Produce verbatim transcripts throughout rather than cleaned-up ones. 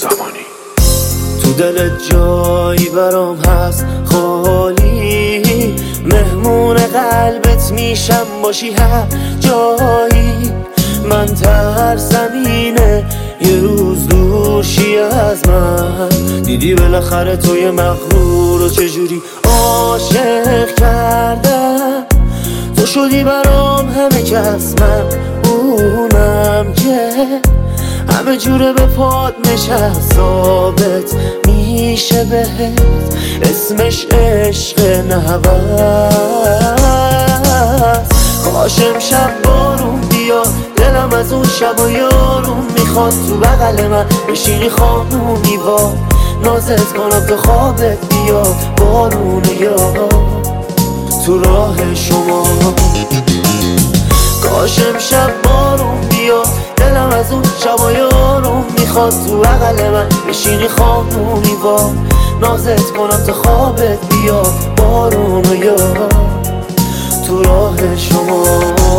زمانی. تو دلت جایی برام هست خالی، مهمون قلبت میشم باشی هر جایی. من ترسم اینه یه روز دور شی از من، دیدی بالاخره توی مغرور و چجوری عاشق کردم. تو شدی برام همه کس، من اونم که همه جوره به پاد نشست. ثابت میشه بهت اسمش عشق نه هوس. کاش امشب بارون بیاد، دلم از اون شب و یارون میخواد تو بغل من بشینی خانومی با نازت کنم تا خوابت بیاد. بارون یاد تو راه شما، کاش امشب بارون بیاد، دلم از اون شب و یارون میخواد تو بغل من بشینی خانومی با نازت کنم تا خوابت بیاد. بارون یاد تو راه شما.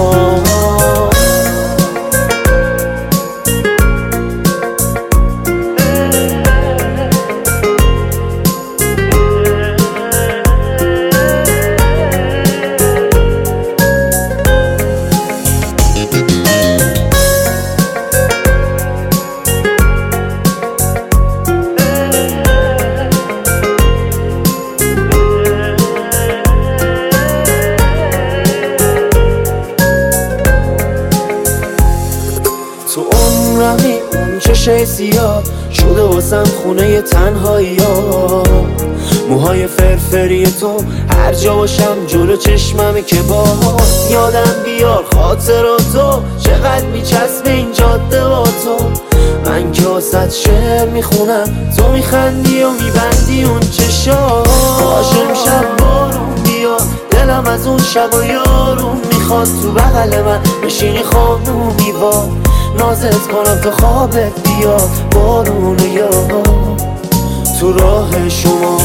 تو عمرمی اون چشه سیاه شده واسم خونه تنهایی ها. موهای فرفری تو هر جا باشم جلو چشممی که باز یادم بیار خاطراتو چقدر میچسبه این جاده با تو. من که واسه شعر میخونم تو میخندی و میبندی اون چشا. کاش امشب بارون بیاد، دلم از اون شب و یارون میخواد تو بغل من بشینی خانومی با نازت کنم تا خوابت بیاد. بارون یاد تو راه شما،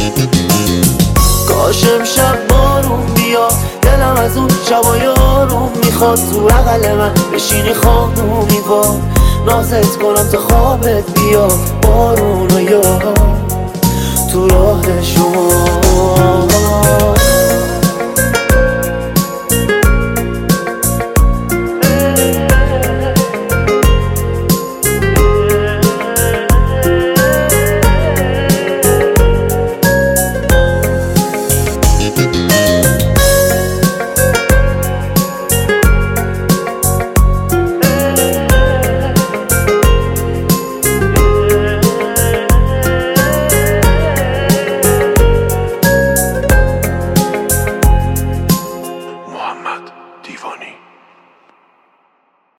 کاش امشب بارون بیاد، دلم از اون شب و یارون میخواد تو بغل من بشینی خانومی با نازت کنم تا خوابت بیاد. بارون یاد تو راه شما.